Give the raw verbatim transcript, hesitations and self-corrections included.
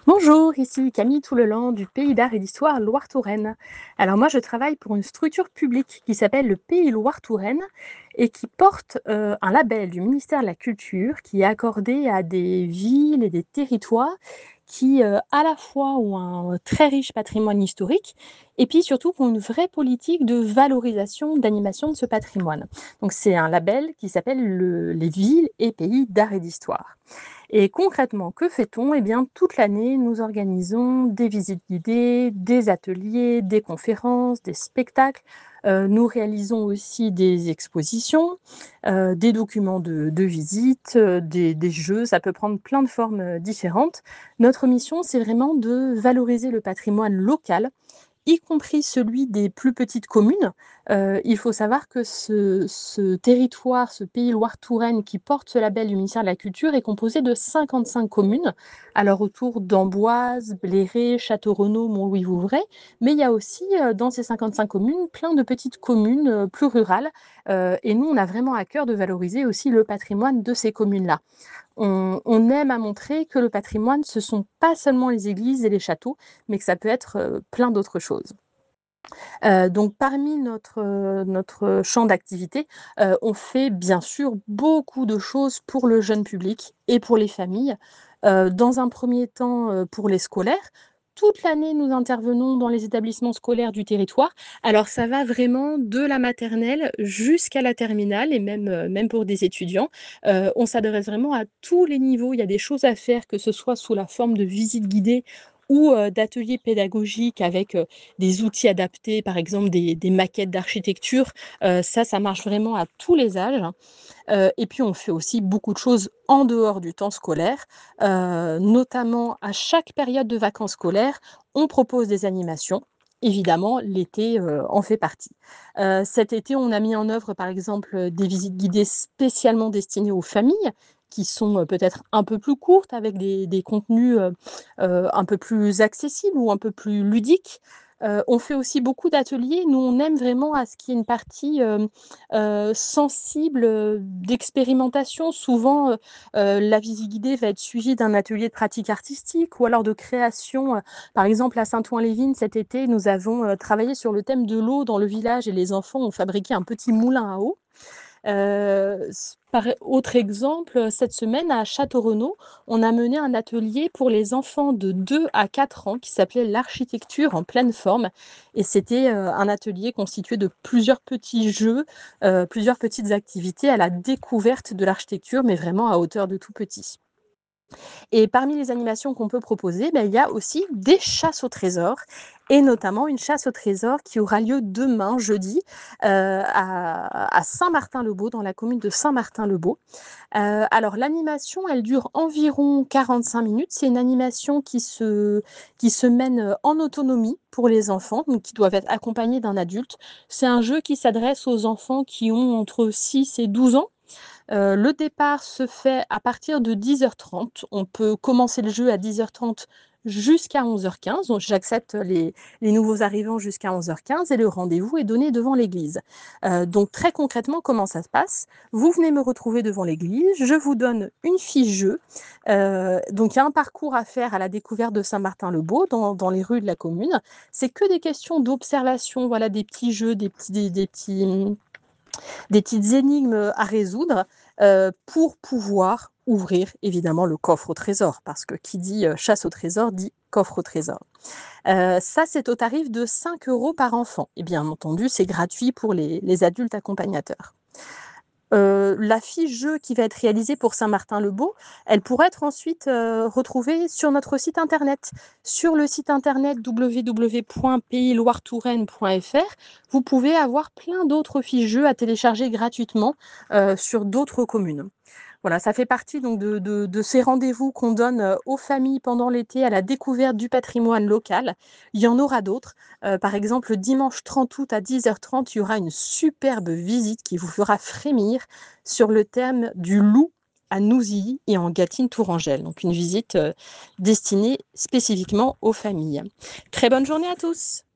Bonjour, ici Camille Touleland du Pays d'Art et d'Histoire Loire-Touraine. Alors moi je travaille pour une structure publique qui s'appelle le Pays Loire-Touraine et qui porte euh, un label du ministère de la Culture qui est accordé à des villes et des territoires qui euh, à la fois ont un très riche patrimoine historique et puis surtout qui ont une vraie politique de valorisation, d'animation de ce patrimoine. Donc c'est un label qui s'appelle le- les villes et pays d'art et d'histoire. Et concrètement, que fait-on? Eh bien, toute l'année, nous organisons des visites guidées, des ateliers, des conférences, des spectacles. Euh, nous réalisons aussi des expositions, euh, des documents de, de visite, euh, des, des jeux. Ça peut prendre plein de formes euh, différentes. Notre mission, c'est vraiment de valoriser le patrimoine local, y compris celui des plus petites communes. Heu, il faut savoir que ce ce territoire, ce pays Loire-Touraine qui porte ce label du ministère de la Culture est composé de cinquante-cinq communes, alors autour d'Amboise, Bléré, Château-Renaud, Montlouis-Vouvray, mais il y a aussi, heu, dans ces cinquante-cinq communes, plein de petites communes, heu, plus rurales, heu et nous, on a vraiment à cœur de valoriser aussi le patrimoine de ces communes-là. On, on aime à montrer que le patrimoine, ce sont pas seulement les églises et les châteaux, mais que ça peut être euh, plein d'autres choses. Euh, donc, parmi notre, euh, notre champ d'activité, euh, on fait bien sûr beaucoup de choses pour le jeune public et pour les familles. Euh, dans un premier temps, euh, pour les scolaires. Toute l'année, nous intervenons dans les établissements scolaires du territoire. Alors, ça va vraiment de la maternelle jusqu'à la terminale et même, euh, même pour des étudiants. Euh, on s'adresse vraiment à tous les niveaux. Il y a des choses à faire, que ce soit sous la forme de visites guidées ou euh, d'ateliers pédagogiques avec euh, des outils adaptés, par exemple des, des maquettes d'architecture. Euh, ça, ça marche vraiment à tous les âges. Euh, et puis, on fait aussi beaucoup de choses en dehors du temps scolaire, euh, notamment à chaque période de vacances scolaires, on propose des animations. Évidemment, l'été euh, en fait partie. Euh, cet été, on a mis en œuvre, par exemple, des visites guidées spécialement destinées aux familles, qui sont euh, peut-être un peu plus courtes, avec des, des contenus euh, euh, un peu plus accessibles ou un peu plus ludiques. Euh, on fait aussi beaucoup d'ateliers. Nous, on aime vraiment à ce qu'il y ait une partie euh, euh, sensible euh, d'expérimentation. Souvent, euh, euh, la visite guidée va être suivie d'un atelier de pratique artistique ou alors de création. Euh, Par exemple, à Saint-Ouen-les-Vignes, cet été, nous avons euh, travaillé sur le thème de l'eau dans le village et les enfants ont fabriqué un petit moulin à eau. Heu, s par autre exemple, cette semaine à Château-Renaud, on a mené un atelier pour les enfants de deux à quatre ans qui s'appelait «L'architecture en pleine forme» et c'était, heu, un atelier constitué de plusieurs petits jeux, heu, plusieurs petites activités à la découverte de l'architecture, mais vraiment à hauteur de tout petit. Et parmi les animations qu'on peut proposer, ben, il y a aussi des chasses au trésor et notamment une chasse au trésor qui aura lieu demain, jeudi, euh, à, à Saint-Martin-le-Beau, dans la commune de Saint-Martin-le-Beau. Euh, alors l'animation, elle dure environ quarante-cinq minutes. C'est une animation qui se, qui se mène en autonomie pour les enfants, donc qui doivent être accompagnés d'un adulte. C'est un jeu qui s'adresse aux enfants qui ont entre six et douze ans. Heu, le départ se fait à partir de dix heures trente. On peut commencer le jeu à dix heures trente jusqu'à onze heures quinze. Donc j'accepte les les nouveaux arrivants jusqu'à onze heures quinze et le rendez-vous est donné devant l'église. Heu, donc très concrètement, comment ça se passe? Vous venez me retrouver devant l'église, je vous donne une fiche jeu. Heu, donc il y a un parcours à faire à la découverte de Saint-Martin-le-Beau dans dans les rues de la commune. C'est que des questions d'observation, voilà, des petits jeux, des petits des des petits, mmh des petites énigmes à résoudre euh, pour pouvoir ouvrir évidemment le coffre au trésor, parce que qui dit euh, chasse au trésor dit coffre au trésor. Euh, ça, c'est au tarif de cinq euros par enfant. Et bien entendu, c'est gratuit pour les, les adultes accompagnateurs. Heu, la fiche jeu qui va être réalisée pour Saint-Martin-le-Beau, elle pourrait être ensuite, heu, retrouvée sur notre site internet. Sur le site internet w w w point pays loire touraine point f r, vous pouvez avoir plein d'autres fiches jeux à télécharger gratuitement, heu, sur d'autres communes. Voilà, ça fait partie donc de de de ces rendez-vous qu'on donne, heu, aux familles pendant l'été à la découverte du patrimoine local. Il y en aura d'autres. Heu, par exemple, le dimanche trente août à dix heures trente, il y aura une superbe visite qui vous fera frémir sur le thème du loup à Nouzilly et en Gâtine-Tourangelle. Donc une visite, heu, destinée spécifiquement aux familles. Très bonne journée à tous!